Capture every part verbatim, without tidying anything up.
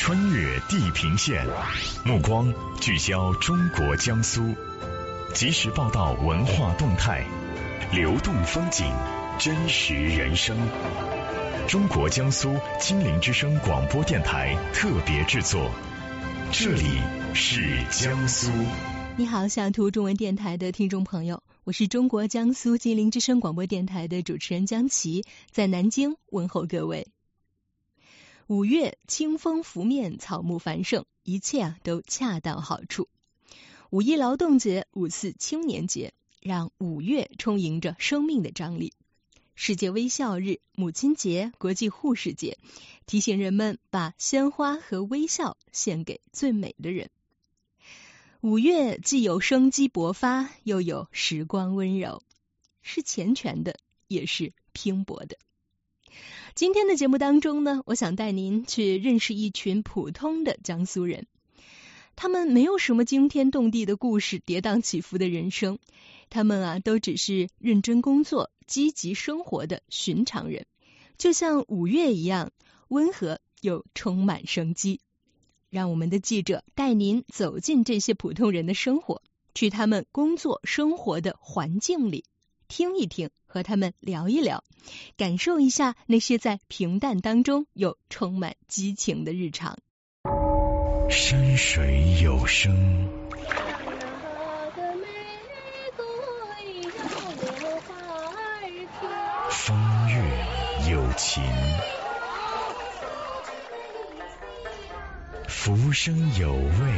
穿越地平线，目光聚焦中国江苏，及时报道文化动态，流动风景，真实人生。中国江苏金陵之声广播电台特别制作，这里是江苏。 你好，小图中文电台的听众朋友，我是中国江苏金陵之声广播电台的主持人江琪，在南京问候各位。五月清风拂面，草木繁盛，一切啊都恰到好处。五一劳动节、五四青年节，让五月充盈着生命的张力。世界微笑日、母亲节、国际护士节，提醒人们把鲜花和微笑献给最美的人。五月既有生机勃发，又有时光温柔，是缱绻的，也是拼搏的。今天的节目当中呢，我想带您去认识一群普通的江苏人。他们没有什么惊天动地的故事，跌宕起伏的人生，他们啊都只是认真工作、积极生活的寻常人，就像五月一样温和又充满生机。让我们的记者带您走进这些普通人的生活，去他们工作生活的环境里听一听，和他们聊一聊，感受一下那些在平淡当中又充满激情的日常。 山水有声，风月有情，浮生有味。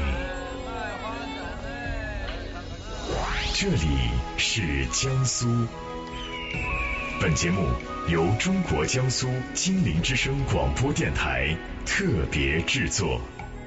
这里是江苏。本节目由中国江苏金陵之声广播电台特别制作。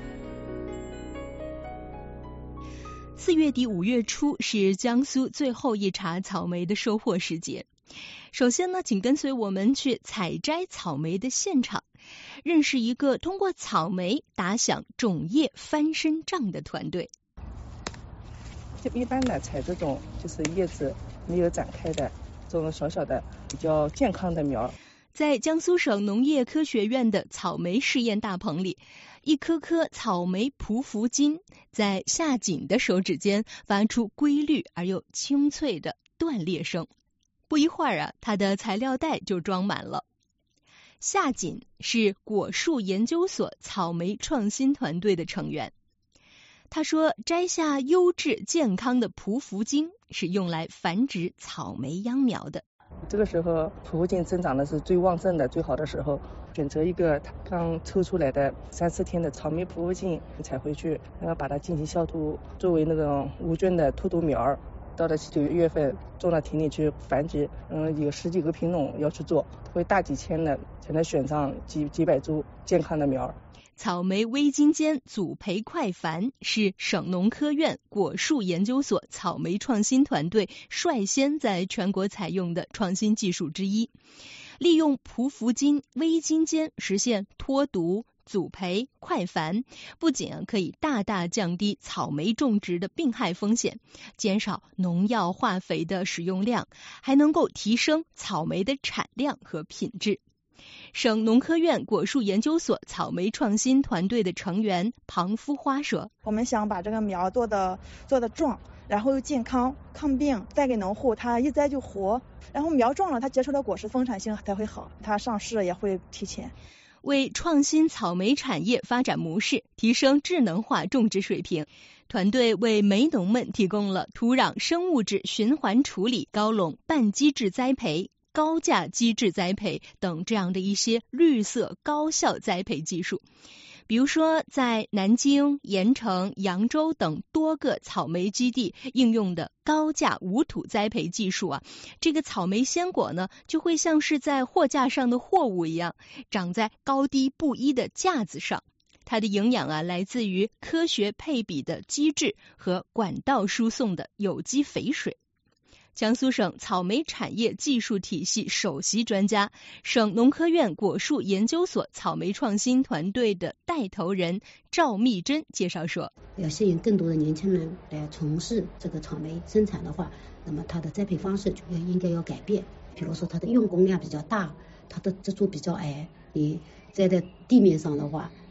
四月底五月初是江苏最后一茬草莓的收获时节。首先呢，请跟随我们去采摘草莓的现场，认识一个通过草莓打响种业翻身仗的团队。 一般的采这种就是叶子没有展开的这种小小的比较健康的苗。 在江苏省农业科学院的草莓试验大棚里，一颗颗草莓匍匐茎在下紧的手指间发出规律而又清脆的断裂声。不一会儿啊，它的材料袋就装满了。夏锦是果树研究所草莓创新团队的成员。他说，摘下优质健康的匍匐茎是用来繁殖草莓秧苗的。 这个时候匍匐茎增长的是最旺盛的、最好的时候，选择一个刚抽出来的三四天的草莓匍匐茎采回去，然后把它进行消毒，作为那种无菌的脱毒苗。到了九月份种到田里去繁殖，嗯，有十几个品种要去做，会大几千的才能选上几几百株健康的苗。 草莓微茎间组培快繁是省农科院果树研究所草莓创新团队率先在全国采用的创新技术之一。利用匍匐茎微茎间实现脱毒、组培、快繁，不仅可以大大降低草莓种植的病害风险，减少农药化肥的使用量，还能够提升草莓的产量和品质。省农科院果树研究所草莓创新团队的成员庞夫花说， 我们想把这个苗做的做的壮，然后又健康抗病，带给农户，它一栽就活，然后苗壮了，它结出的果实丰产性才会好，它上市也会提前。 为创新草莓产业发展模式，提升智能化种植水平，团队为梅农们提供了土壤生物质循环处理、高垄半基质栽培、高价基质栽培等这样的一些绿色高效栽培技术。比如说，在南京、盐城、扬州等多个草莓基地应用的高价无土栽培技术啊，这个草莓鲜果呢，就会像是在货架上的货物一样，长在高低不一的架子上。它的营养啊，来自于科学配比的机制和管道输送的有机肥水。江苏省草莓产业技术体系首席专家、省农科院果树研究所草莓创新团队的带头人赵密珍介绍说， 要吸引更多的年轻人来从事这个草莓生产的话，那么它的栽培方式就应该要改变。比如说它的用工量比较大，它的植株比较矮，你栽在地面上的话，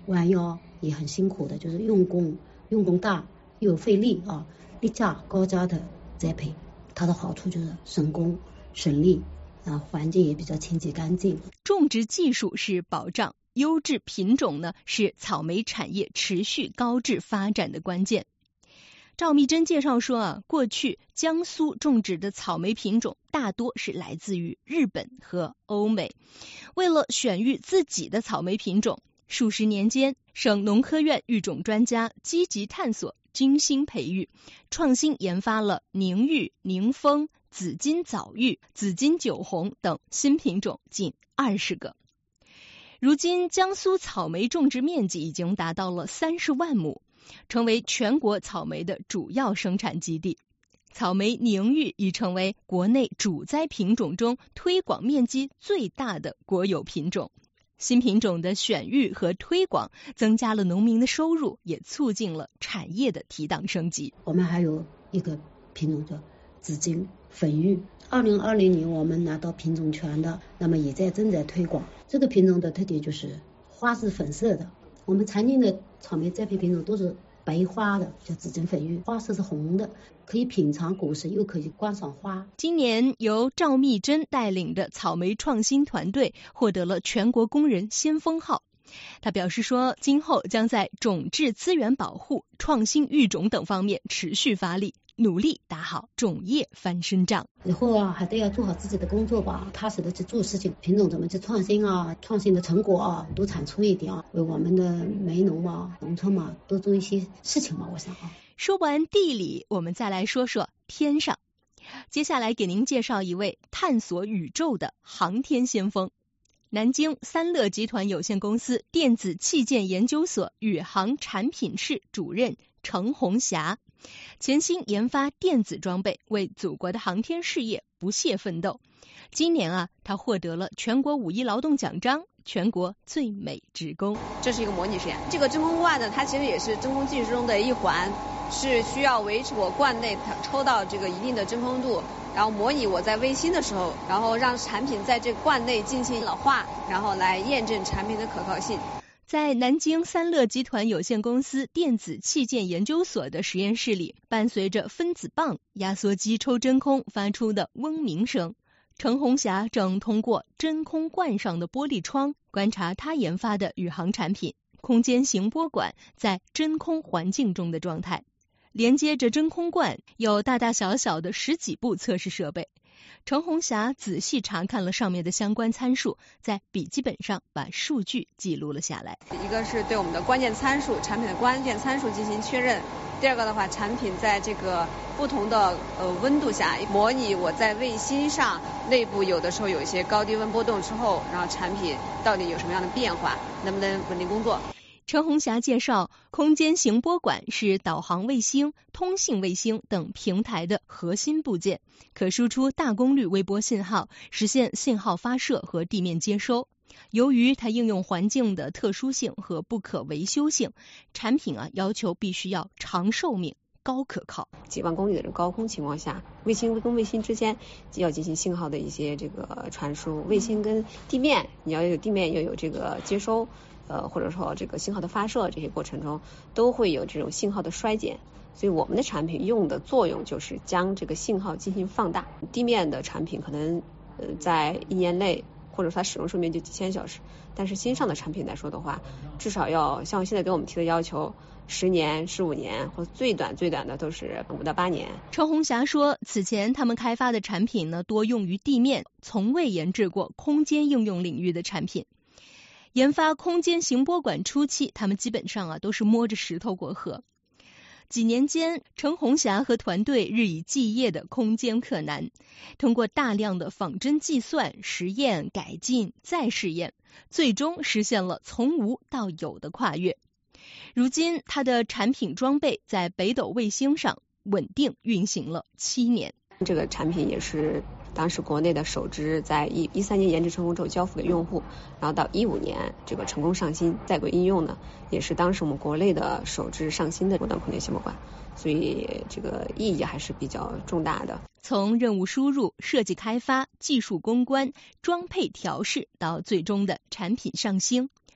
弯腰也很辛苦的，就是用功用功大又费力啊，低价高价的栽培，它的好处就是省工省力啊，环境也比较清洁干净。 种植技术是保障，优质品种呢是草莓产业持续高质发展的关键。赵密珍介绍说啊，过去江苏种植的草莓品种大多是来自于日本和欧美。为了选育自己的草莓品种，数十年间，省农科院育种专家积极探索、精心培育，创新研发了宁玉、宁丰、紫金早育、紫金酒红等新品种近二十个。如今，江苏草莓种植面积已经达到了三十万亩，成为全国草莓的主要生产基地。草莓宁玉已成为国内主栽品种中推广面积最大的国有品种。新品种的选育和推广，增加了农民的收入，也促进了产业的提档升级。 我们还有一个品种叫紫金粉玉，二零二零年我们拿到品种权的，那么也在正在推广。这个品种的特点就是花是粉色的，我们常见的草莓栽培品种都是白花的，叫紫金粉玉，花色是红的，可以品尝果实，又可以观赏花。 今年由赵密珍带领的草莓创新团队获得了全国工人先锋号。他表示说，今后将在种质资源保护、创新育种等方面持续发力，努力打好种业翻身仗。 以后啊，还得要做好自己的工作吧，踏实的去做事情，品种怎么去创新啊，创新的成果啊多产出一点啊，为我们的梅农嘛、农村嘛多做一些事情嘛，我想啊。 说完地理，我们再来说说天上。接下来给您介绍一位探索宇宙的航天先锋。南京三乐集团有限公司电子器件研究所宇航产品室主任程红霞，潜心研发电子装备，为祖国的航天事业不懈奋斗。今年啊，他获得了全国五一劳动奖章、全国最美职工。 这是一个模拟实验，这个真空罐呢，它其实也是真空技术中的一环，是需要维持我罐内抽到这个一定的真空度，然后模拟我在卫星的时候，然后让产品在这个罐内进行老化，然后来验证产品的可靠性。 在南京三乐集团有限公司电子器件研究所的实验室里，伴随着分子棒、压缩机抽真空发出的嗡鸣声，程红霞正通过真空罐上的玻璃窗观察他研发的宇航产品空间型波管在真空环境中的状态。连接着真空罐有大大小小的十几部测试设备，程红霞仔细查看了上面的相关参数，在笔记本上把数据记录了下来。 一个是对我们的关键参数、产品的关键参数进行确认，第二个的话，产品在这个不同的呃温度下模拟我在卫星上内部有的时候有一些高低温波动之后，然后产品到底有什么样的变化，能不能稳定工作。 程红霞介绍，空间型波管是导航卫星、通信卫星等平台的核心部件，可输出大功率微波信号，实现信号发射和地面接收。由于它应用环境的特殊性和不可维修性，产品啊要求必须要长寿命、高可靠。 几万公里的高空情况下，卫星跟卫星之间要进行信号的一些这个传输，卫星跟地面你要有地面要有这个接收。呃，或者说这个信号的发射，这些过程中都会有这种信号的衰减，所以我们的产品用的作用就是将这个信号进行放大。地面的产品可能呃在一年内，或者说它使用寿命就几千小时，但是新上的产品来说的话，至少要像现在给我们提的要求，十年、十五年，或最短最短的都是五到八年。 程红霞说，此前他们开发的产品呢，多用于地面，从未研制过空间应用领域的产品。研发空间型波管初期，他们基本上啊都是摸着石头过河。几年间，程红霞和团队日以继夜的空间克难，通过大量的仿真计算、实验、改进、再试验，最终实现了从无到有的跨越。如今，它的产品装备在北斗卫星上稳定运行了七年。 这个产品也是当时国内的首支在一一三年研制成功之后交付给用户，然后到一五年这个成功上新在轨应用呢，也是当时我们国内的首支上新的波段空间型波管，所以这个意义还是比较重大的。 从任务输入、设计开发、技术攻关、装配调试到最终的产品上星，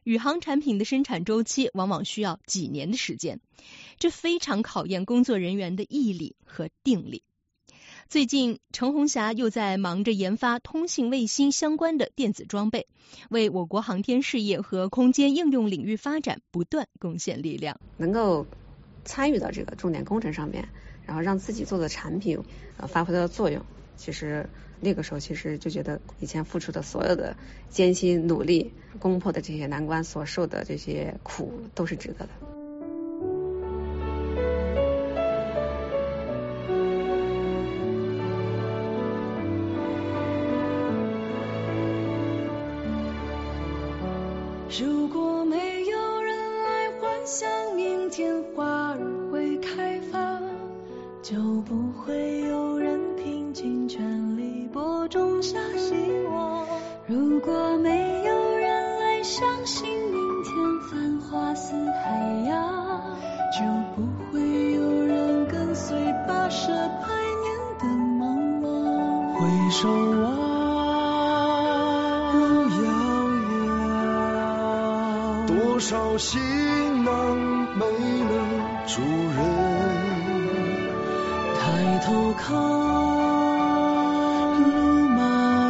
宇航产品的生产周期往往需要几年的时间，这非常考验工作人员的毅力和定力。最近，陈红霞又在忙着研发通信卫星相关的电子装备，为我国航天事业和空间应用领域发展不断贡献力量。 能够参与到这个重点工程上面，然后让自己做的产品呃发挥到作用，其实那个时候其实就觉得以前付出的所有的艰辛努力攻破的这些难关所受的这些苦都是值得的。 如果没有人来幻想明天花儿会开放，就不会有人拼尽全力播种下希望。如果没有人来相信明天繁花似海洋，就不会有人跟随跋涉百年的茫茫。回首望多少行囊没了主人， 抬头看路漫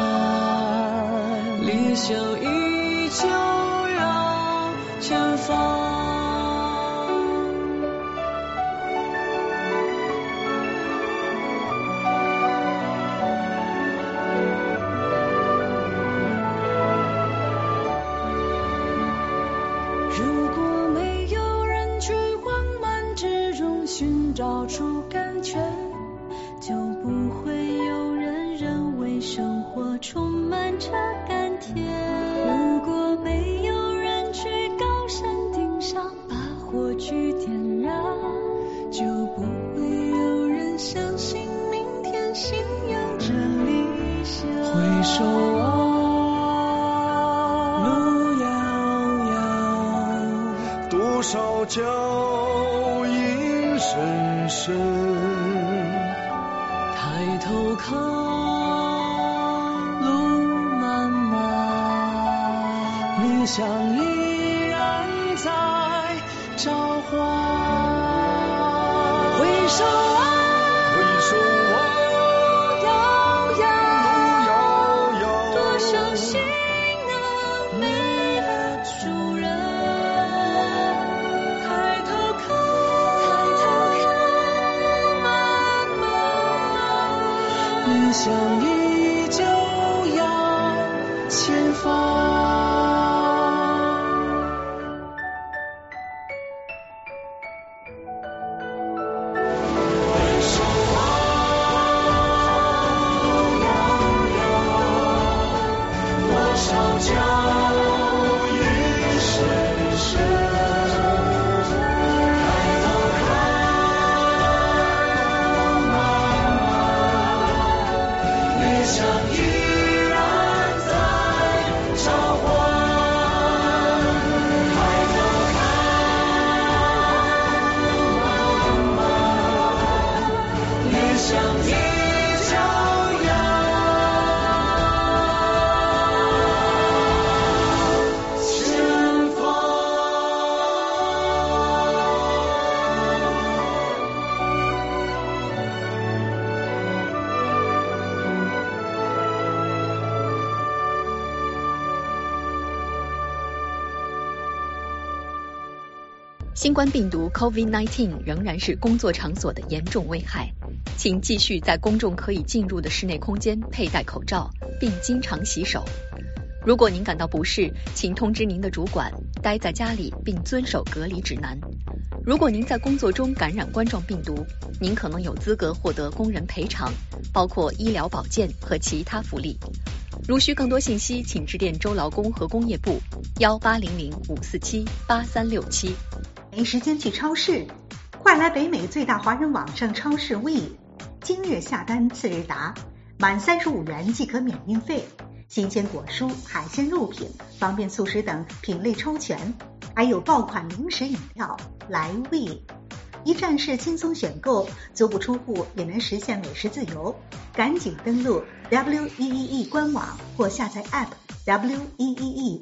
漫，理想依旧遥前方。寻找出甘泉，就不会有人认为生活充满着甘甜。如果没有人去高山顶上把火炬点燃，就不会有人相信明天信仰着理想。回首望路遥遥， 多少脚印深深， 抬头看路漫漫，理想依然在召唤。回首望， 回首望， 路遥遥， 路遥遥， 多少行囊没了主人。抬头看，理想依旧遥前方。回首望，路遥遥，多少脚印深深。 新冠病毒 COVID 十九 仍然是工作场所的严重危害，请继续在公众可以进入的室内空间佩戴口罩，并经常洗手。如果您感到不适，请通知您的主管，待在家里并遵守隔离指南。如果您在工作中感染冠状病毒，您可能有资格获得工人赔偿，包括医疗保健和其他福利。如需更多信息，请致电州劳工和工业部幺八零零五四七八三六七。 没时间去超市，快来北美最大华人网上超市 We， 今日下单次日达，满三十五元即可免运费。新鲜果蔬、海鲜、肉品、方便速食等品类超全，还有爆款零食饮料，来 We， 一站式轻松选购，足不出户也能实现美食自由。赶紧登录 W E E E 官网或下载 App W E E E，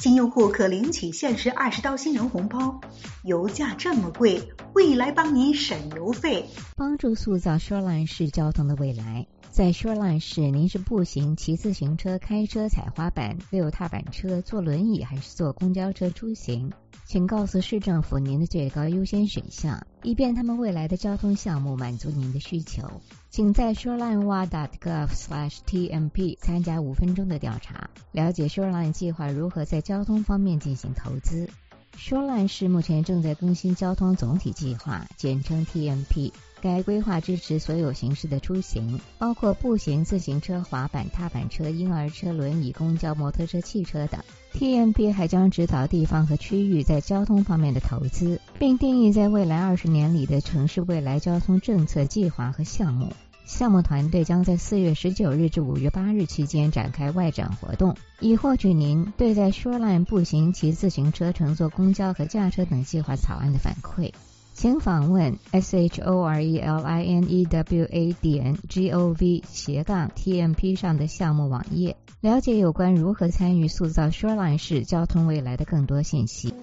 新用户可领取限时二十刀新人红包。油价这么贵，未来帮你省油费， 帮助塑造 Shoreline 市交通的未来。在 Shoreline 市，您是步行、骑自行车、开车、踩滑板、溜踏板车、坐轮椅还是坐公交车出行？请告诉市政府您的最高优先选项，以便他们未来的交通项目满足您的需求。请在 shoreline dot gov slash T M P 参加五分钟的调查，了解 Shoreline 计划如何在交通方面进行投资。Shoreline 市目前正在更新交通总体计划，简称 T M P。该规划支持所有形式的出行，包括步行、自行车、滑板、踏板车、婴儿车、轮椅、公交、摩托车、汽车等。T M P 还将指导地方和区域在交通方面的投资，并定义在未来二十年里的城市未来交通政策计划和项目。项目团队将在四月十九日至五月八日期间展开外展活动，以获取您对在 Shoreline 步行、骑自行车、乘坐公交和驾车等计划草案的反馈。请访问 s h o r e l i n e w a 点 g o v 斜杠 T M P 上的项目网页，了解有关如何参与塑造 Shoreline 市交通未来的更多信息。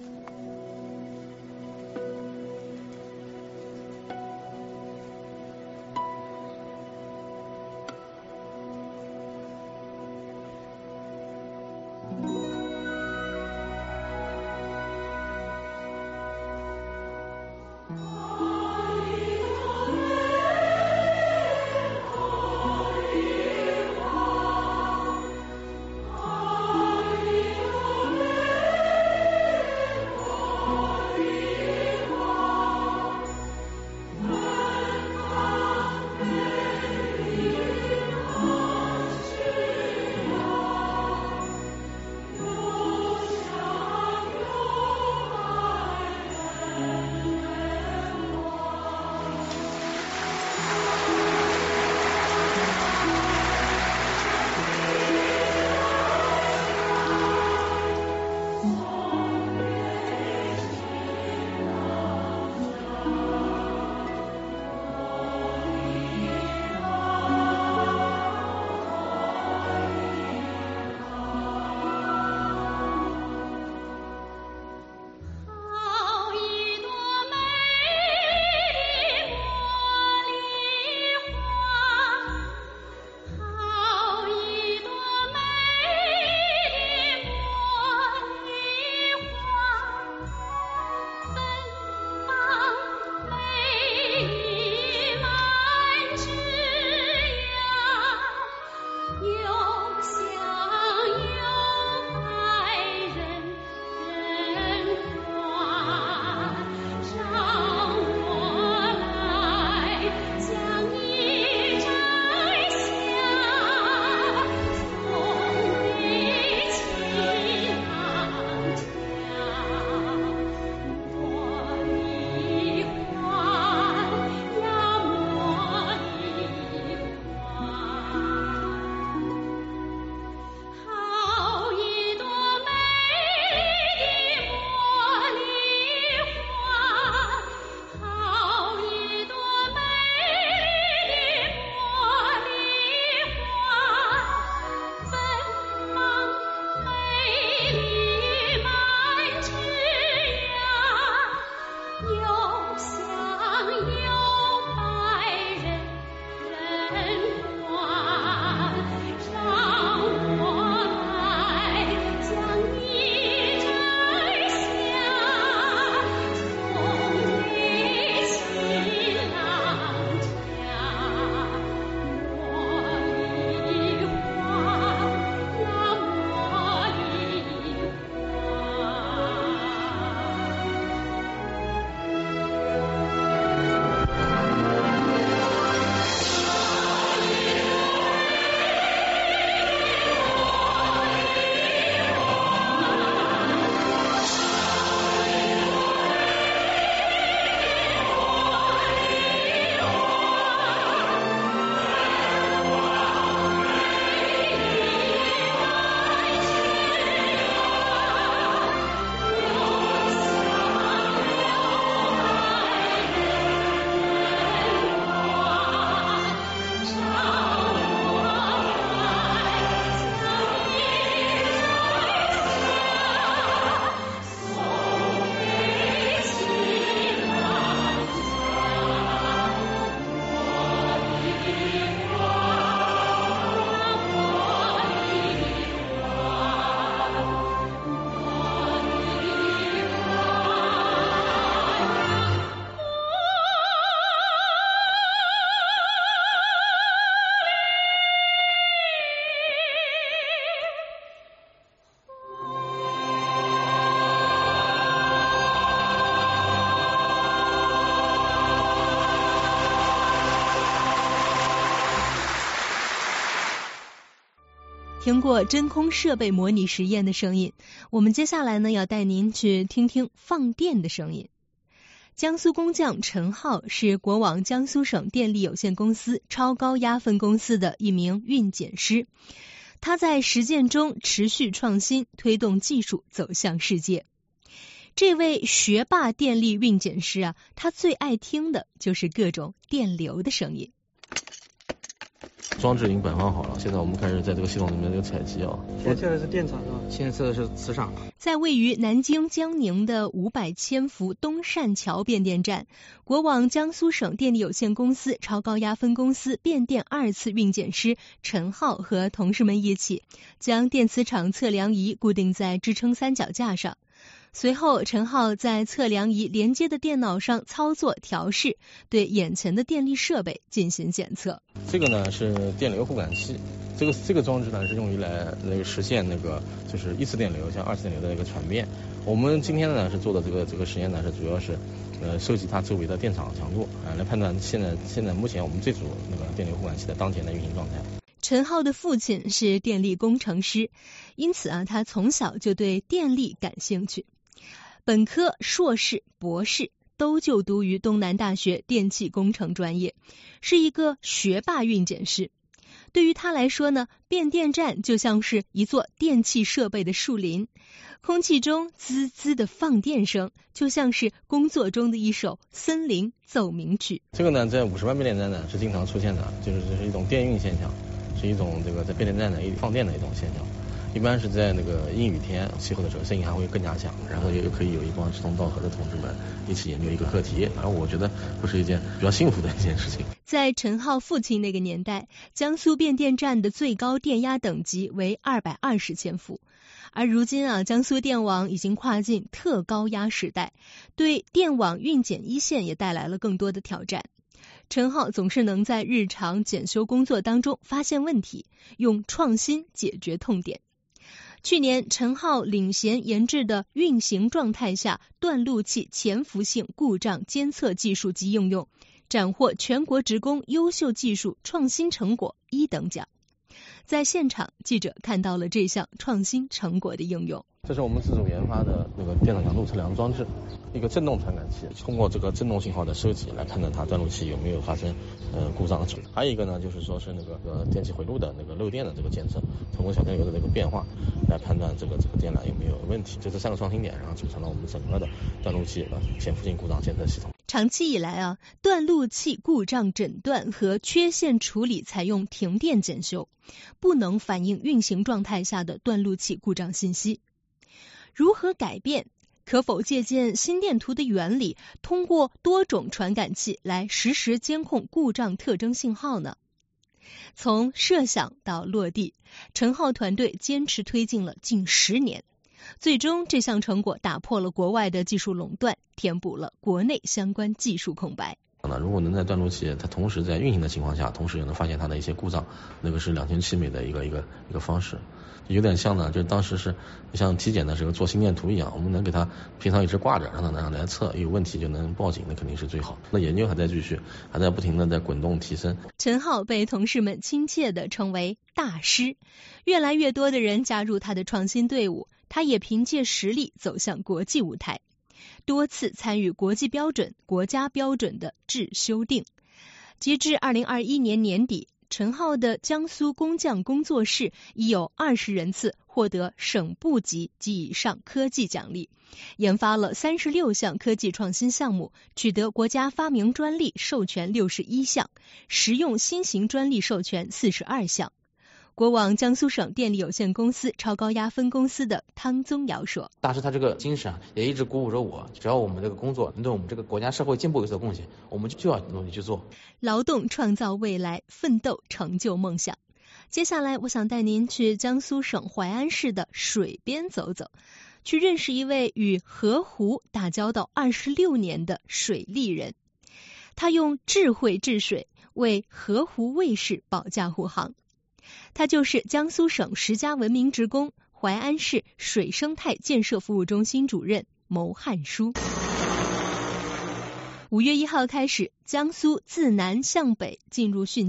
听过真空设备模拟实验的声音，我们接下来呢要带您去听听放电的声音。江苏工匠陈浩是国网江苏省电力有限公司超高压分公司的一名运检师，他在实践中持续创新，推动技术走向世界。这位学霸电力运检师啊，他最爱听的就是各种电流的声音。 装置已经摆放好了，现在我们开始在这个系统里面这个采集啊。 现在测的是电场是吧？现在测的是磁场。 在位于南京江宁的五百千伏东善桥变电站，国网江苏省电力有限公司超高压分公司变电二次运检师陈浩和同事们一起，将电磁场测量仪固定在支撑三脚架上。随后，陈浩在测量仪连接的电脑上操作调试，对眼前的电力设备进行检测。 这个呢是电流互感器，这个这个装置呢是用于来那个实现那个就是一次电流向二次电流的一个传变。我们今天呢是做的这个这个实验呢是主要是呃收集它周围的电场强度啊、呃，来判断现在现在目前我们这组那个电流互感器的当前的运行状态。 陈浩的父亲是电力工程师，因此啊，他从小就对电力感兴趣。本科、硕士、博士都就读于东南大学电气工程专业，是一个学霸运检师。对于他来说呢，变电站就像是一座电气设备的树林，空气中滋滋的放电声，就像是工作中的一首森林奏鸣曲。 这个呢，在五十万变电站呢是经常出现的，就是这是一种电运现象，是一种这个在变电站的一放电的一种现象。一般是在那个阴雨天气候的时候，声音还会更加响，然后也可以有一帮志同道合的同志们一起研究一个课题，然后我觉得会是一件比较幸福的一件事情。 在陈浩父亲那个年代，江苏变电站的最高电压等级为二百二十千伏，而如今啊，江苏电网已经跨进特高压时代，对电网运检一线也带来了更多的挑战。陈浩总是能在日常检修工作当中发现问题，用创新解决痛点。去年，陈浩领衔研制的运行状态下断路器潜伏性故障监测技术及应用，斩获全国职工优秀技术创新成果一等奖。在现场，记者看到了这项创新成果的应用。 这是我们自主研发的那个电场强度测量装置，一个振动传感器，通过这个振动信号的收集来判断它断路器有没有发生呃故障。还有一个呢，就是说是那个呃电气回路的那个漏电的这个监测，通过小电流的这个变化来判断这个这个电缆有没有问题。就这三个创新点，然后组成了我们整个的断路器呃潜伏性故障监测系统。 长期以来啊，断路器故障诊断和缺陷处理采用停电检修，不能反映运行状态下的断路器故障信息。如何改变？可否借鉴心电图的原理，通过多种传感器来实时监控故障特征信号呢？从设想到落地，陈浩团队坚持推进了近十年，最终这项成果打破了国外的技术垄断，填补了国内相关技术空白。 如果能在断路器它同时在运行的情况下，同时也能发现它的一些故障，那个是两全其美的一个一个一个方式。有点像呢，就是当时是像体检的时候做心电图一样，我们能给它平常一直挂着，让它让它来测，有问题就能报警，那肯定是最好。那研究还在继续，还在不停的在滚动提升。 陈浩被同事们亲切地称为大师，越来越多的人加入他的创新队伍，他也凭借实力走向国际舞台，多次参与国际标准、国家标准的制修订。截至二零二一年年底，陈浩的江苏工匠工作室已有二十人次获得省部级及以上科技奖励，研发了三十六项科技创新项目，取得国家发明专利授权六十一项，实用新型专利授权四十二项。国网江苏省电力有限公司超高压分公司的汤宗尧说：“ 大师他这个精神啊，也一直鼓舞着我。只要我们这个工作能对我们这个国家社会进步有所贡献，我们就要努力去做。 劳动创造未来，奋斗成就梦想。”接下来，我想带您去江苏省淮安市的水边走走，去认识一位与河湖打交道二十六年的水利人。他用智慧治水，为河湖卫士保驾护航。他就是江苏省十佳文明职工、淮安市水生态建设服务中心主任牟汉书。五月一号开始，江苏自南向北进入汛期，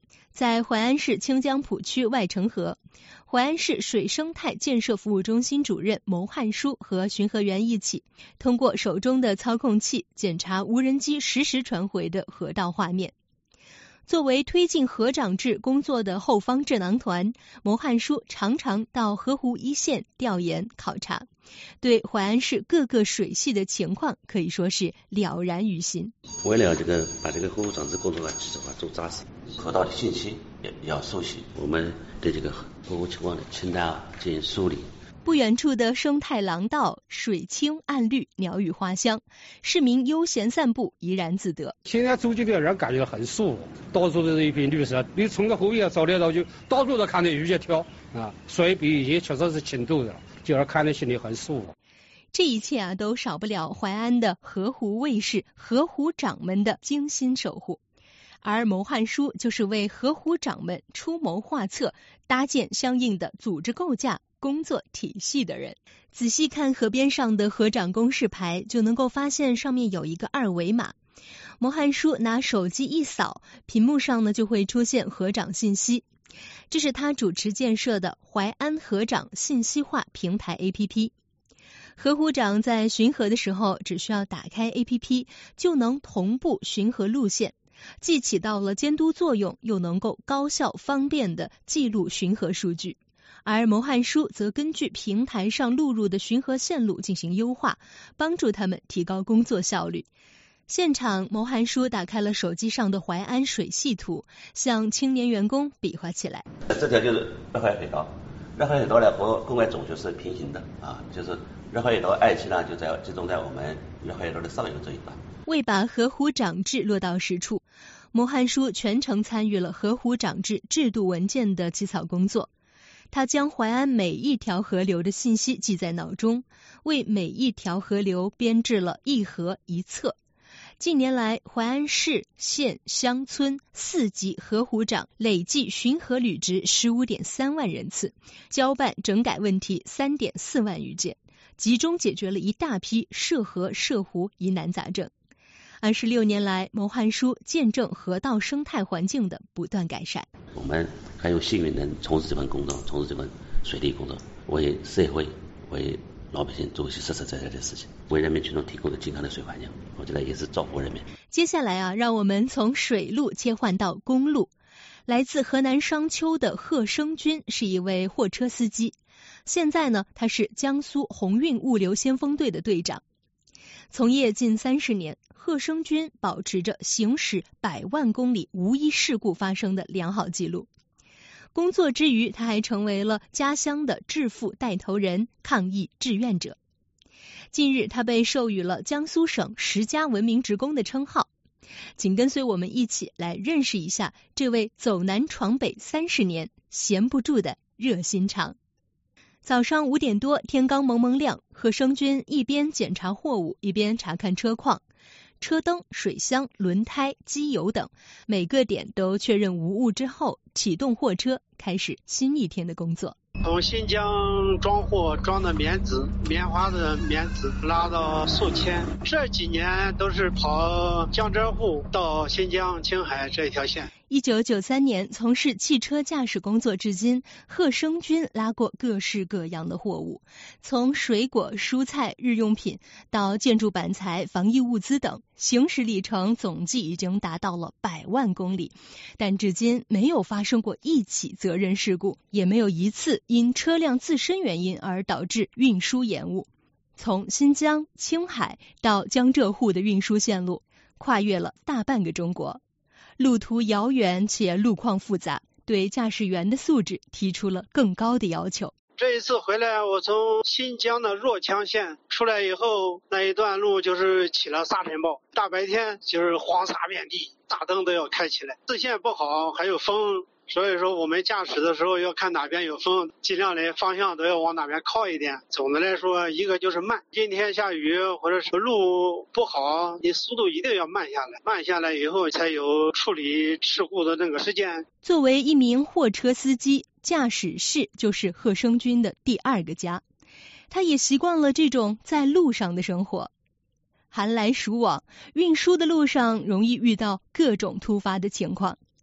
在淮安市清江浦区外城河，淮安市水生态建设服务中心主任牟汉书和巡河员一起，通过手中的操控器检查无人机实时传回的河道画面。作为推进河长制工作的后方智囊团，牟汉书常常到河湖一线调研考察，对淮安市各个水系的情况可以说是了然于心。 为了这个把这个河湖长制工作啊基础化做扎实，河道的信息也要熟悉，我们对这个河湖情况的清单啊进行梳理。 不远处的生态廊道，水清岸绿，鸟语花香，市民悠闲散步，怡然自得。 现在走起来让感觉很舒服，到处都是一片绿色，你从这后院走来走去，到处都看见鱼在跳啊，水比以前确实是清透的，就是看着心里很舒服。 这一切啊，都少不了淮安的河湖卫士、河湖长们的精心守护。而牟汉书就是为河湖长们出谋划策，搭建相应的组织构架、工作体系的人。仔细看河边上的河长公示牌，就能够发现上面有一个二维码。牟汉书拿手机一扫，屏幕上呢就会出现河长信息。这是他主持建设的淮安河长信息化平台 A P P。河湖长在巡河的时候，只需要打开 A P P 就能同步巡河路线，既起到了监督作用，又能够高效方便地记录巡河数据。而牟汉书则根据平台上录入的巡河线路进行优化，帮助他们提高工作效率。现场，牟汉书打开了手机上的淮安水系图，向青年员工比划起来。 这条就是热淮水道，热淮水道呢和公外总局是平行的啊，就是热淮水道爱期呢就在集中在我们热淮水道的上游这一段。 为把河湖长制落到实处，牟汉书全程参与了河湖长制制度文件的起草工作。他将淮安每一条河流的信息记在脑中，为每一条河流编制了一河一策。近年来，淮安市、县、乡村四级河湖长累计巡河履职 十五点三万人次，交办整改问题 三点四万余件，集中解决了一大批涉河涉湖疑难杂症。二十六年来，牟汉书见证河道生态环境的不断改善。 我们很有幸运能从事这份工作，从事这份水利工作，为社会、为老百姓做一些实实在在的事情，为人民群众提供的健康的水环境，我觉得也是造福人民。 接下来啊，让我们从水路切换到公路。来自河南商丘的贺生军是一位货车司机，现在呢，他是江苏鸿运物流先锋队的队长。从业近三十年，贺生军保持着行驶百万公里无一事故发生的良好记录。工作之余，他还成为了家乡的致富带头人、抗疫志愿者。近日，他被授予了江苏省十佳文明职工的称号。请跟随我们一起来认识一下这位走南闯北三十年、闲不住的热心肠。早上五点多，天刚蒙蒙亮，贺生军一边检查货物，一边查看车况。车灯、水箱、轮胎、机油等每个点都确认无误之后，启动货车，开始新一天的工作。 从新疆装货装的棉纸、棉花的棉纸拉到宿迁，这几年都是跑江浙沪到新疆、青海这条线。 一九九三年从事汽车驾驶工作至今，贺生军拉过各式各样的货物，从水果、蔬菜、日用品到建筑板材、防疫物资等，行驶里程总计已经达到了百万公里，但至今没有发生过一起责任事故，也没有一次因车辆自身原因而导致运输延误。从新疆、青海到江浙沪的运输线路，跨越了大半个中国。路途遥远且路况复杂，对驾驶员的素质提出了更高的要求。 这一次回来，我从新疆的若羌县出来以后，那一段路就是起了沙尘暴，大白天就是黄沙遍地，大灯都要开起来，视线不好，还有风。所以说我们驾驶的时候要看哪边有风，尽量的方向都要往哪边靠一点。总的来说，一个就是慢，今天下雨或者是路不好，你速度一定要慢下来，慢下来以后才有处理事故的那个时间。 作为一名货车司机，驾驶室就是贺生军的第二个家，他也习惯了这种在路上的生活。寒来暑往，运输的路上容易遇到各种突发的情况。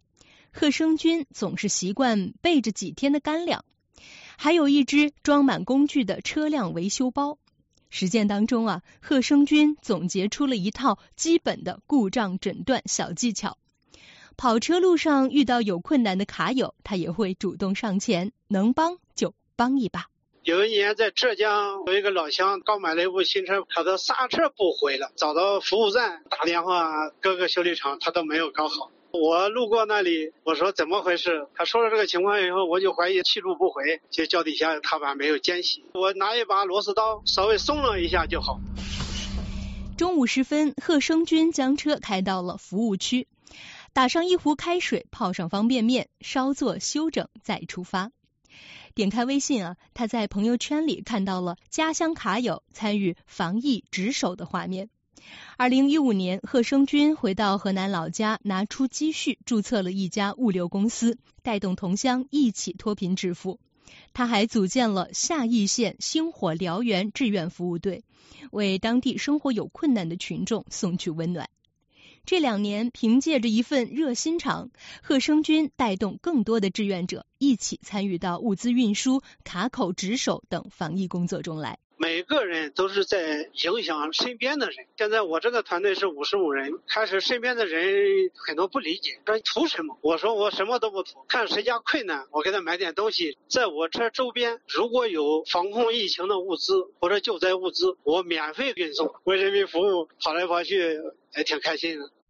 贺生军总是习惯备着几天的干粮，还有一只装满工具的车辆维修包。实践当中啊，贺生军总结出了一套基本的故障诊断小技巧。跑车路上遇到有困难的卡友，他也会主动上前，能帮就帮一把。 有一年在浙江有一个老乡刚买了一部新车，他的刹车不回了，找到服务站打电话，各个修理厂他都没有搞好。我路过那里，我说怎么回事？他说了这个情况以后，我就怀疑气柱不回，就脚底下踏板没有间隙，我拿一把螺丝刀稍微松了一下就好。 中午时分，贺生军将车开到了服务区，打上一壶开水，泡上方便面，稍作休整再出发。点开微信啊，他在朋友圈里看到了家乡卡友参与防疫值守的画面。二零一五年，贺生军回到河南老家，拿出积蓄注册了一家物流公司，带动同乡一起脱贫致富。他还组建了夏邑县星火燎原志愿服务队，为当地生活有困难的群众送去温暖。这两年，凭借着一份热心肠，贺生军带动更多的志愿者一起参与到物资运输、卡口值守等防疫工作中来。 每个人都是在影响身边的人。现在我这个团队是五十五人，开始身边的人很多不理解，说图什么？我说我什么都不图，看谁家困难，我给他买点东西。在我这周边，如果有防控疫情的物资或者救灾物资，我免费运送，为人民服务，跑来跑去也挺开心的。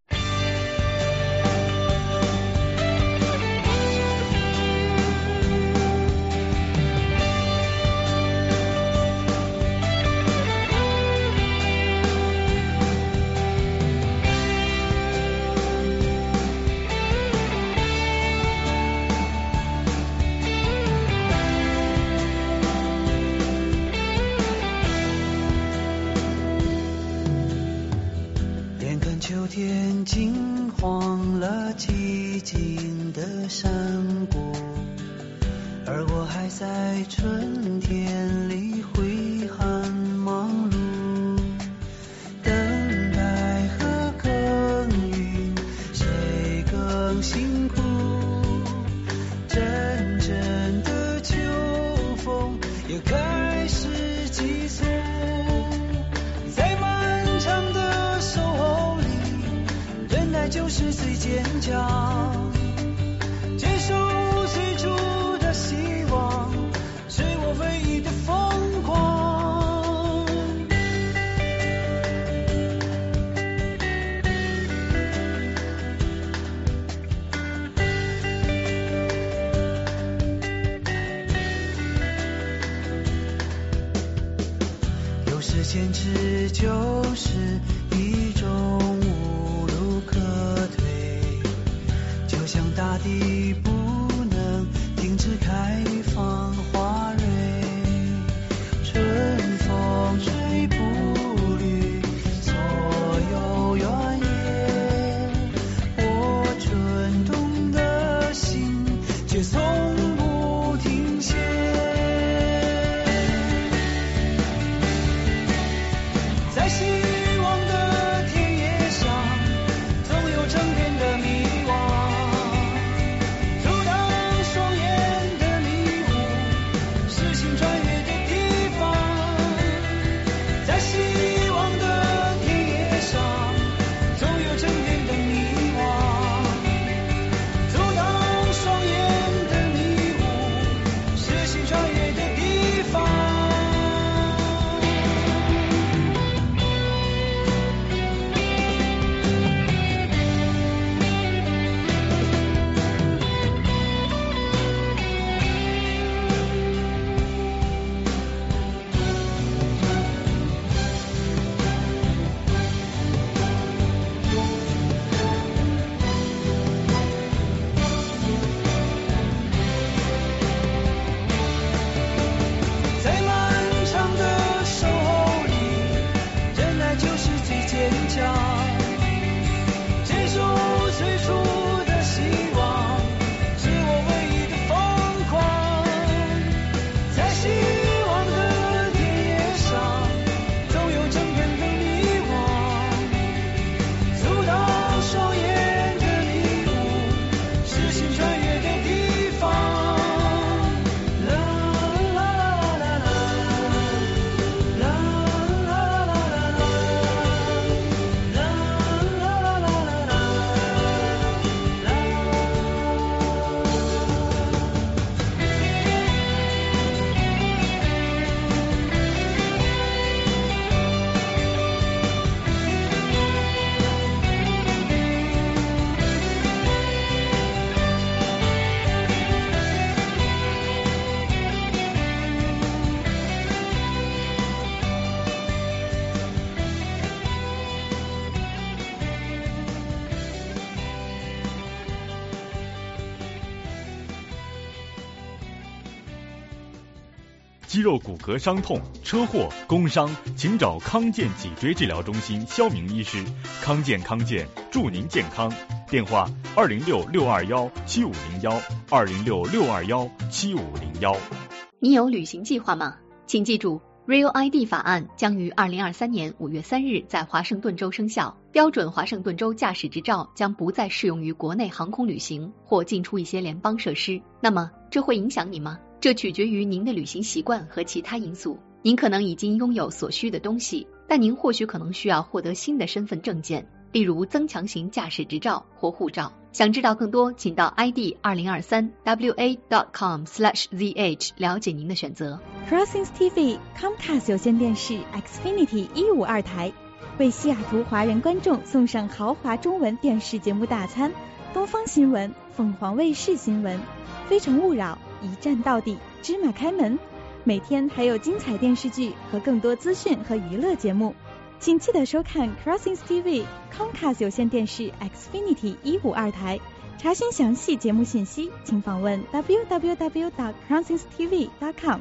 秋天金黄了寂静的山谷，而我还在春天里挥汗忙碌，等待和耕耘谁更辛苦？阵阵的秋风也开始急促，在漫长的守候里，忍耐就是最坚强，接受最初的希望，是我唯一的疯狂。有时坚持就是一种无路可退，就像肌肉骨骼伤痛、车祸、工伤，请找康健脊椎治疗中心肖明医师。康健康健，祝您健康。电话：二零六六二幺七五零幺，二零六六二幺七五零幺。 你有旅行计划吗？请记住 ，Real I D 法案将于二零二三年五月三日在华盛顿州生效，标准华盛顿州驾驶执照将不再适用于国内航空旅行或进出一些联邦设施。那么，这会影响你吗？这取决于您的旅行习惯和其他因素。您可能已经拥有所需的东西，但您或许可能需要获得新的身份证件，例如增强型驾驶执照或护照。想知道更多，请到 I D 二零二三 W A dot com slash Z H 了解您的选择。 Crossings T V Comcast 有线电视 Xfinity 一五二台为西雅图华人观众送上豪华中文电视节目大餐，东方新闻、凤凰卫视新闻、非诚勿扰、一站到底、芝麻开门，每天还有精彩电视剧和更多资讯和娱乐节目。请记得收看 Crossings T V Comcast 有线电视 Xfinity 一五二台。查询详细节目信息，请访问 w w w dot crossings t v dot com。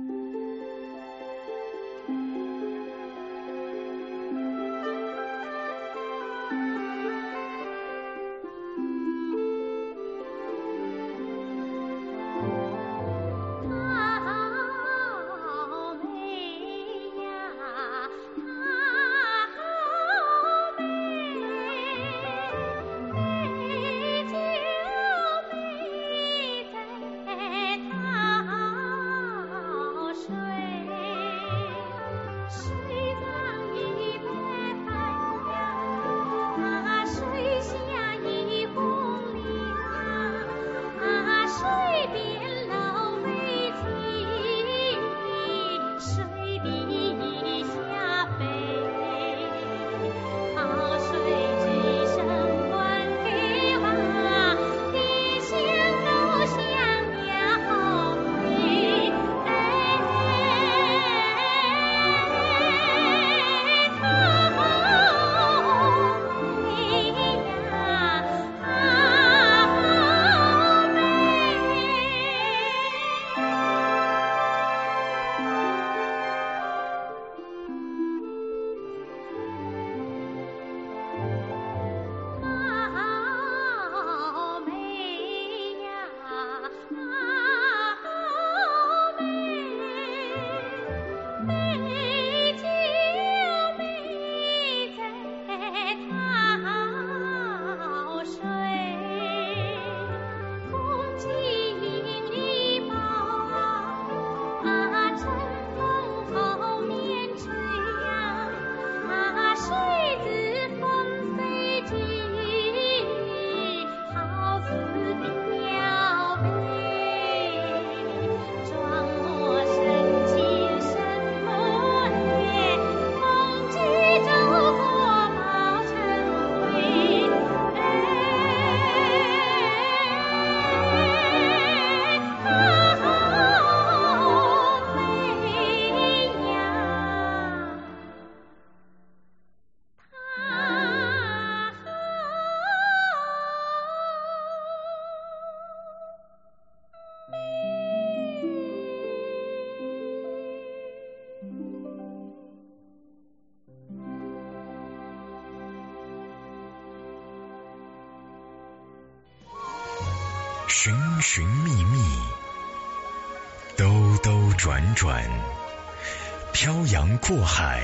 寻寻觅觅，兜兜转转，漂洋过海，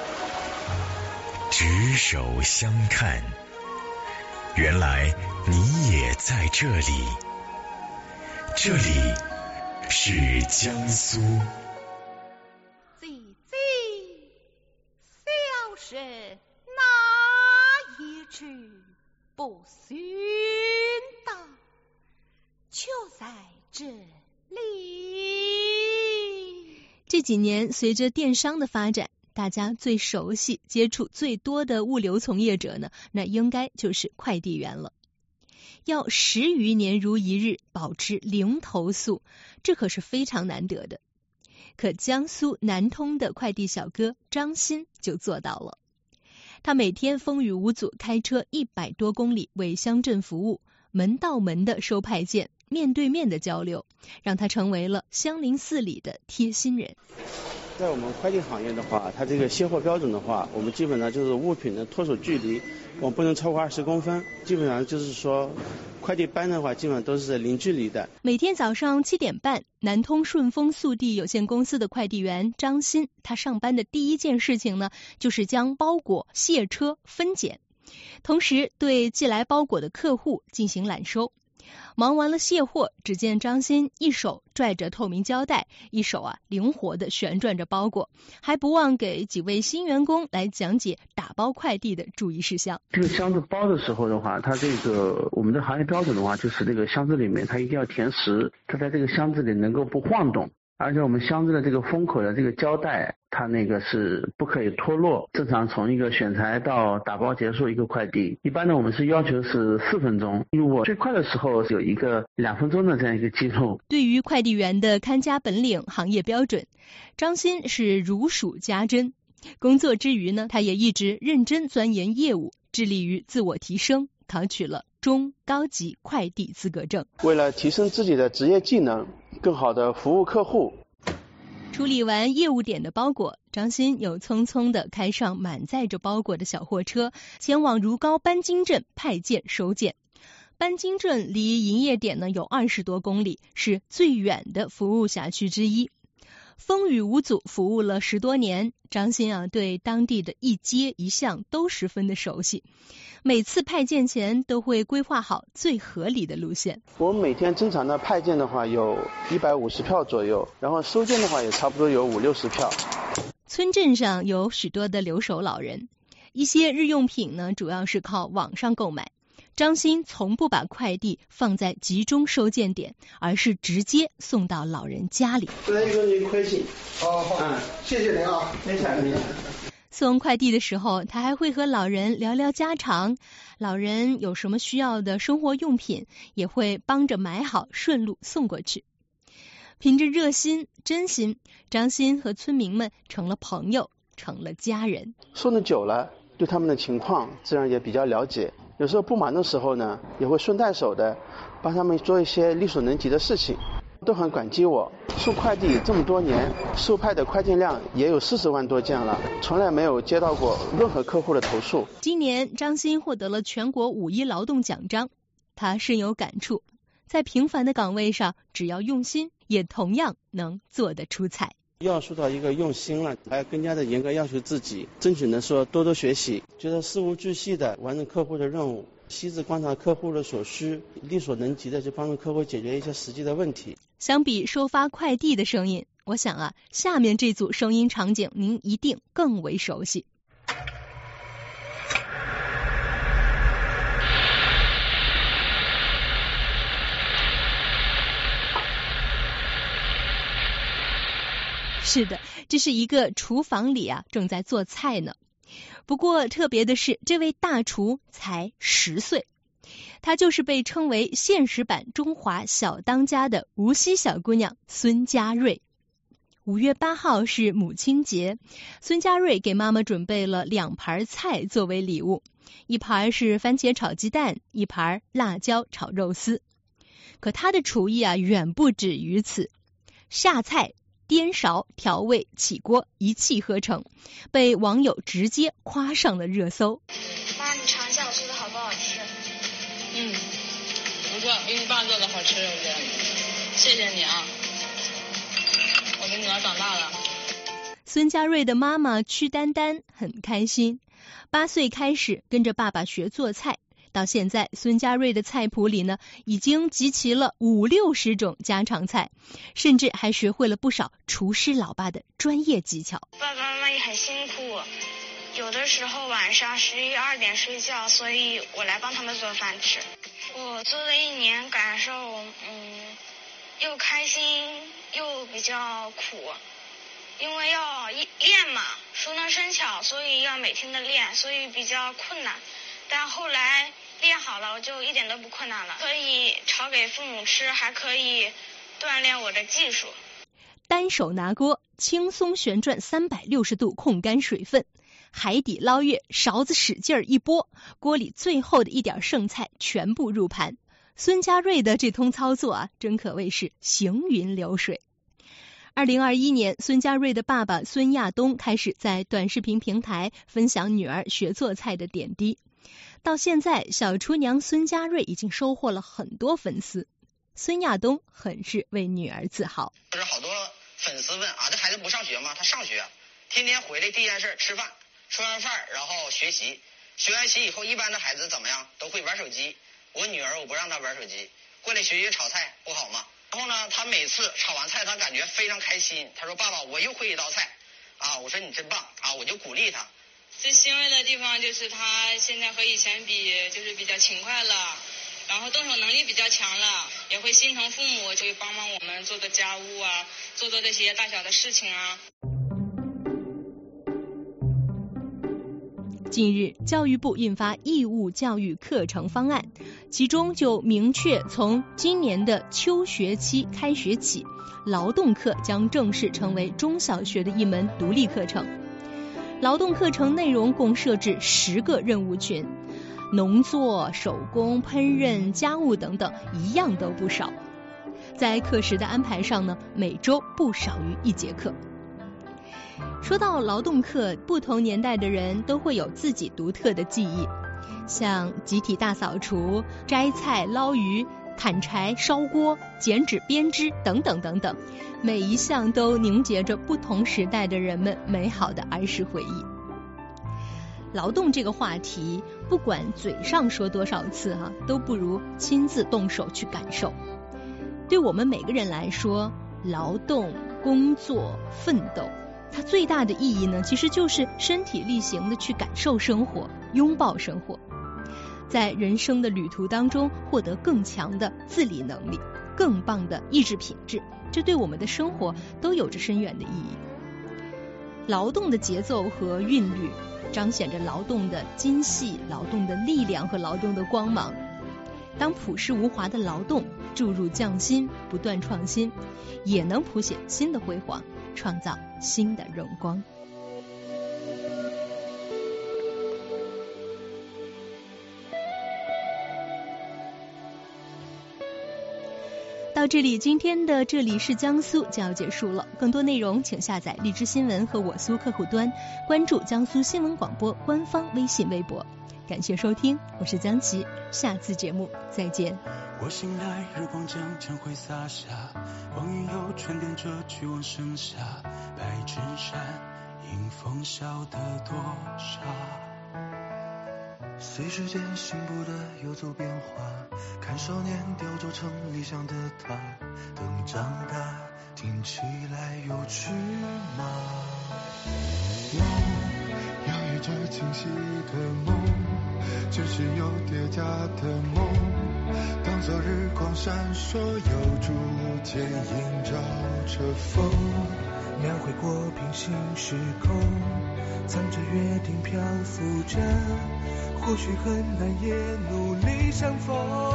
执手相看。原来你也在这里，这里是江苏。 姐姐，小生哪一句不寻到，就在这里。 这几年随着电商的发展，大家最熟悉、接触最多的物流从业者呢，那应该就是快递员了。要十余年如一日保持零投诉，这可是非常难得的。可江苏南通的快递小哥张鑫就做到了。他每天风雨无阻开车一百多公里为乡镇服务，门到门的收派件，面对面的交流， 让他成为了乡邻四里的贴心人。 在我们快递行业的话，它这个卸货标准的话，我们基本上就是物品的脱手距离，我们不能超过二十公分，基本上就是说快递班的话基本上都是零距离的。 每天早上七点半，南通顺丰速递有限公司的快递员张鑫，他上班的第一件事情呢，就是将包裹卸车分拣，同时对寄来包裹的客户进行揽收。忙完了卸货，只见张鑫一手拽着透明胶带，一手啊灵活地旋转着包裹，还不忘给几位新员工来讲解打包快递的注意事项。 这个箱子包的时候的话，它这个我们的行业标准的话，就是这个箱子里面它一定要填实，它在这个箱子里能够不晃动。而且我们箱子的这个封口的这个胶带，它那个是不可以脱落。正常从一个选材到打包结束一个快递，一般呢我们是要求是四分钟，如果最快的时候有一个两分钟的这样一个记录。 对于快递员的看家本领、行业标准，张鑫是如数家珍。工作之余呢，他也一直认真钻研业务，致力于自我提升，考取了中高级快递资格证。 为了提升自己的职业技能，更好的服务客户。 处理完业务点的包裹，张鑫又匆匆地开上满载着包裹的小货车，前往如皋班金镇派件收件。班金镇离营业点呢有二十多公里，是最远的服务辖区之一。风雨无阻服务了十多年，张鑫啊对当地的一街一巷都十分的熟悉。每次派件前都会规划好最合理的路线。 我们每天正常的派件的话有一百五十票左右，然后收件的话也差不多有五六十票。 村镇上有许多的留守老人，一些日用品呢主要是靠网上购买。张鑫从不把快递放在集中收件点，而是直接送到老人家里。 来一个您亏信。 哦好，嗯，谢谢您啊， 没事没事。 送快递的时候，他还会和老人聊聊家常，老人有什么需要的生活用品，也会帮着买好，顺路送过去。凭着热心真心，张鑫和村民们成了朋友，成了家人。 送的久了，对他们的情况自然也比较了解，有时候不忙的时候呢，也会顺带手的帮他们做一些力所能及的事情，都很感激我。送快递这么多年，收派的快件量也有四十万多件了，从来没有接到过任何客户的投诉。 今年张鑫获得了全国五一劳动奖章，他深有感触，在平凡的岗位上，只要用心，也同样能做得出彩。 要说到一个用心了，还要更加的严格要求自己，争取能说多多学习，觉得事无巨细的完成客户的任务，细致观察客户的所需，力所能及的就帮助客户解决一些实际的问题。 相比收发快递的声音，我想啊，下面这组声音场景您一定更为熟悉。是的，这是一个厨房里啊正在做菜呢。不过特别的是，这位大厨才十岁，她就是被称为现实版中华小当家的无锡小姑娘孙佳瑞。五月八号是母亲节，孙佳瑞给妈妈准备了两盘菜作为礼物，一盘是番茄炒鸡蛋，一盘辣椒炒肉丝。可她的厨艺啊远不止于此，下菜颠勺调味起锅一气呵成，被网友直接夸上了热搜。 妈，你尝一下我做的好不好吃？ 嗯，不错，比你爸做的好吃，我觉得。谢谢你啊，我的女儿长大了。 孙佳瑞的妈妈曲丹丹很开心，八岁开始跟着爸爸学做菜。到现在，孙佳瑞的菜谱里呢，已经集齐了五六十种家常菜，甚至还学会了不少厨师老爸的专业技巧。 爸爸妈妈也很辛苦，有的时候晚上十一二点睡觉，所以我来帮他们做饭吃。我做了一年，感受嗯，又开心又比较苦，因为要练嘛，熟能生巧，所以要每天的练，所以比较困难。但后来练好了，我就一点都不困难了，可以炒给父母吃，还可以锻炼我的技术。 单手拿锅，轻松旋转三百六十度控干水分，海底捞月，勺子使劲儿一拨，锅里最后的一点剩菜全部入盘。 孙家瑞的这通操作啊，真可谓是行云流水。二零二一年，孙家瑞的爸爸孙亚东开始在短视频平台分享女儿学做菜的点滴。到现在，小厨娘孙家瑞已经收获了很多粉丝。孙亚东很是为女儿自豪。 就是好多粉丝问啊，这孩子不上学吗？他上学，天天回来第一件事吃饭，吃完饭然后学习，学完习以后，一般的孩子怎么样？都会玩手机。我女儿我不让她玩手机，过来学学炒菜不好吗？然后呢，她每次炒完菜，她感觉非常开心。她说：“爸爸，我又会一道菜啊！”我说：“你真棒啊！”我就鼓励她。 最欣慰的地方就是她现在和以前比，就是比较勤快了，然后动手能力比较强了，也会心疼父母，就会帮忙我们做做家务啊，做做这些大小的事情啊。 近日，教育部印发义务教育课程方案，其中就明确从今年的秋学期开学起，劳动课将正式成为中小学的一门独立课程。劳动课程内容共设置十个任务群，农作、手工、烹饪、家务等等，一样都不少。在课时的安排上呢，每周不少于一节课。说到劳动课，不同年代的人都会有自己独特的记忆，像集体大扫除、摘菜、捞鱼、砍柴、烧锅、剪纸、编织等等等等，每一项都凝结着不同时代的人们美好的儿时回忆。劳动这个话题，不管嘴上说多少次哈、啊，都不如亲自动手去感受。对我们每个人来说，劳动、工作、奋斗，它最大的意义呢，其实就是身体力行的去感受生活，拥抱生活，在人生的旅途当中获得更强的自理能力，更棒的意志品质，这对我们的生活都有着深远的意义。劳动的节奏和韵律，彰显着劳动的精细、劳动的力量和劳动的光芒。当朴实无华的劳动注入匠心，不断创新，也能谱写新的辉煌，创造新的荣光。到这里，今天的这里是江苏就要结束了。更多内容请下载荔枝新闻和我苏客户端，关注江苏新闻广播官方微信微博。感谢收听，我是江琪，下次节目再见。 我醒来，日光将晨晖洒下，光晕有春点着去往盛夏，白衬衫迎风笑得多傻。随时间醒步的游走变化，看少年雕琢成理想的他，等长大听起来有趣吗？梦洋溢着清晰的梦，只是有叠加的梦，当昨日光闪烁又逐渐映照着风，描绘过平行时空，藏着约定漂浮着，或许很难也努力相逢。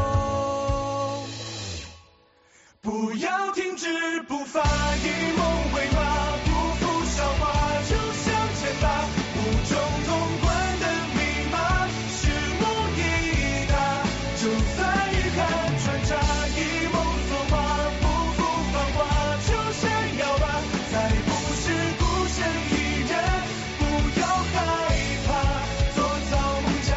不要停止步伐，以梦为马，不负韶华，就向前吧。无中通关的密码，拭目以待，就算遗憾穿插，以梦作马，不负繁华，就闪耀吧。再不是孤身一人，不要害怕做造梦家。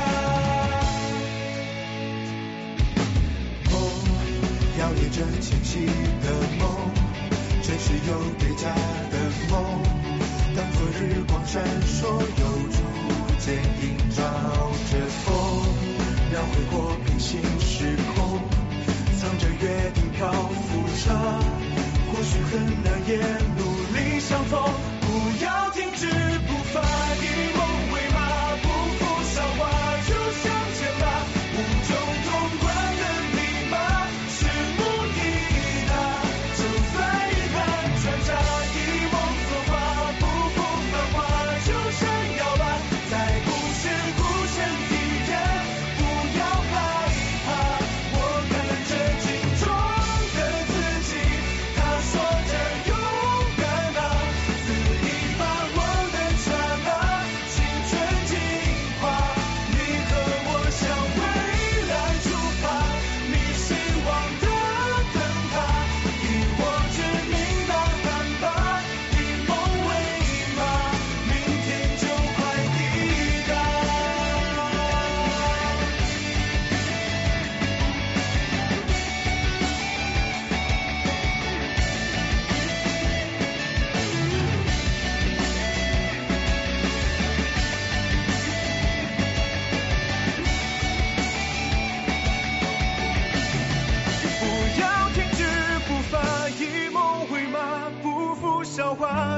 梦摇曳着清晰的梦，真实又叠加的梦，当昨日光闪烁又逐渐映照着风，描绘过平行时空，藏着约定漂浮着，或许很难也努力相逢。不要停止步伐，以梦为马，不负韶华，就向前吧。无中通关的密码，拭目以待，就算遗憾穿插，以梦作马，不负繁华，就闪耀吧。再不是孤身一人，不要害怕，我看着镜中的自己，他说着勇敢啊，肆意把我的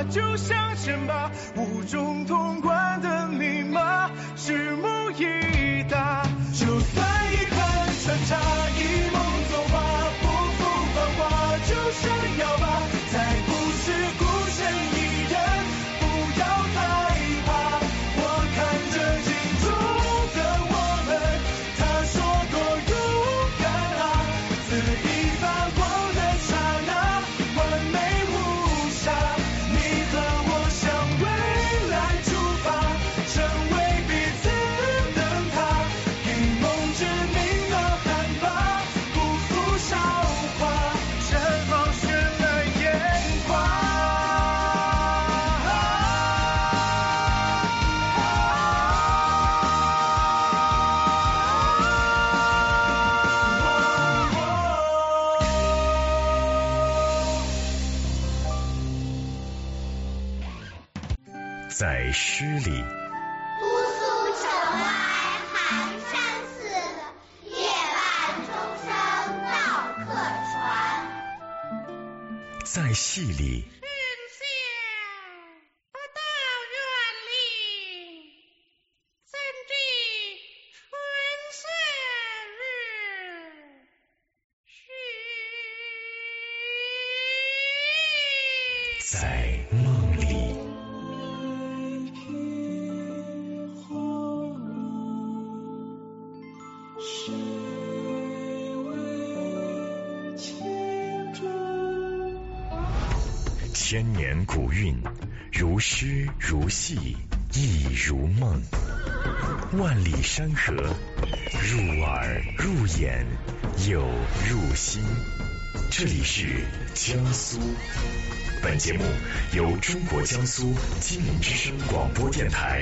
就像称霸，无中通关的密码，拭目以待。就算遗憾穿插，一梦作画，不负繁华，就想要吧，再不是孤身一人，不要害怕。我看着镜中的我们，他说过勇敢啊，恣意发光的刹那，完美无瑕。你和我向未来出发，成为彼此灯塔，给梦致命的喊吧，不负韶华，绽放绚烂烟花。 在诗里， 姑苏城外寒山寺，夜半钟声到客船。 在戏里， 不到远离，怎知春色日是。 在梦里，千年古韵，如诗如戏，亦如梦。万里山河，入耳入眼，又入心。这里是江苏。本节目由中国江苏金陵之声广播电台。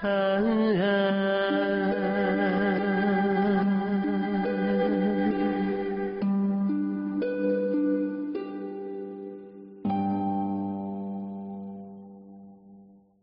恩人。